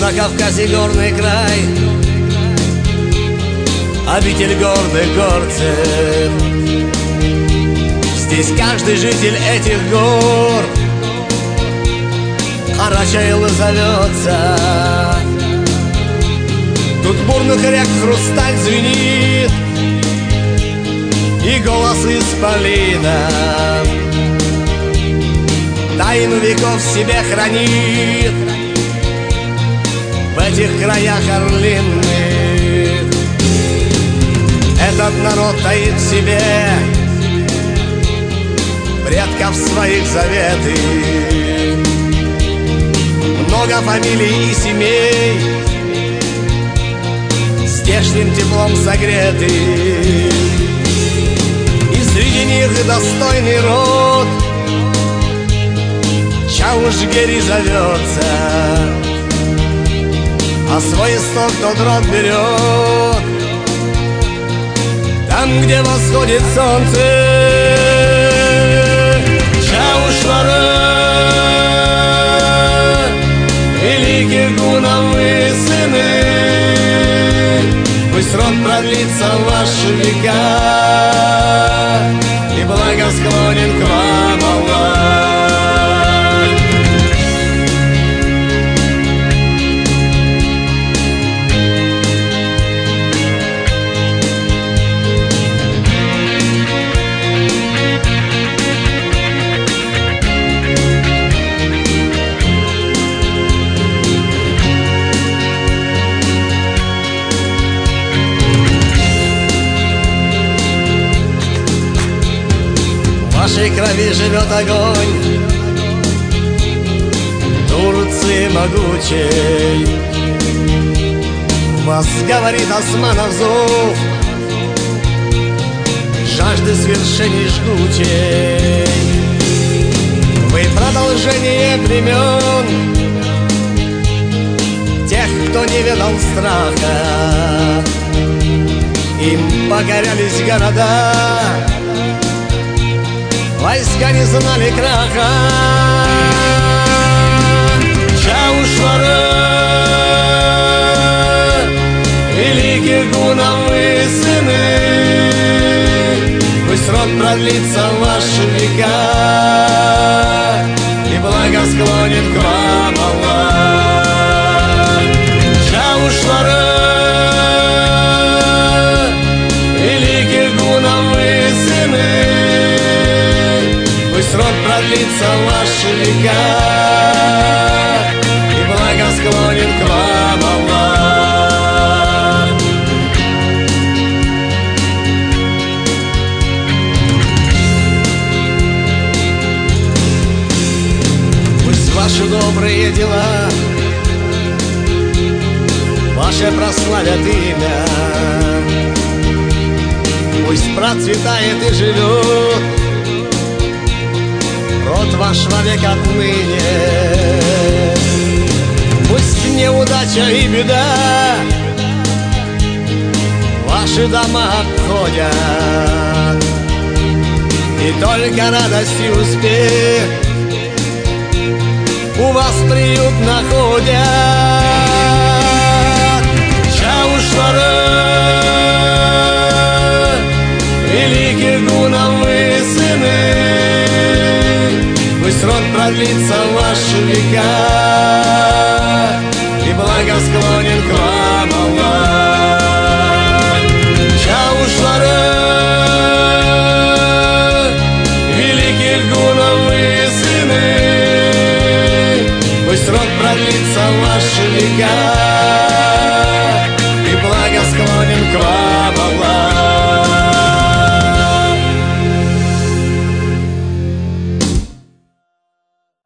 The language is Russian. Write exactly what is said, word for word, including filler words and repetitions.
На Кавказе горный край, обитель горных горцев. Здесь каждый житель этих гор Карачаево зовется. Тут бурных рек хрусталь звенит, и голос исполина тайну веков в себе хранит. В этих краях орлиных этот народ таит в себе предков своих заветы. Много фамилий и семей здешним теплом согреты, и среди них достойный род Чаушгери зовется. А свой исток тот род берет там, где восходит солнце. Чаушлары великих гунов вы сыны, пусть род продлится в ваши века и благосклонен к вам Аллах. В вашей крови живет огонь Турции могучей. Вас говорит османов зов жажды свершений жгучей. Вы продолжение племен тех, кто не ведал страха. Им покорялись города, войска не знали краха. Чаушлары великих гунов вы сыны, пусть род продлится в ваши века и благосклонен к вам Аллах. Чаушлары великих гунов вы сыны, пусть род продлится в ваши века и благосклонен к вам Аллах. Пусть ваши добрые дела ваше прославят имя, пусть процветает и живет род ваш вовек отныне. Пусть неудача и беда ваши дома обходят, и только радость и успех у вас приют находят. Чаушлары великих гунов вы сыны, пусть род продлится в ваши века и благосклонен к вам Аллах. Чаушлары великих гунов вы сыны, пусть род продлится в ваши века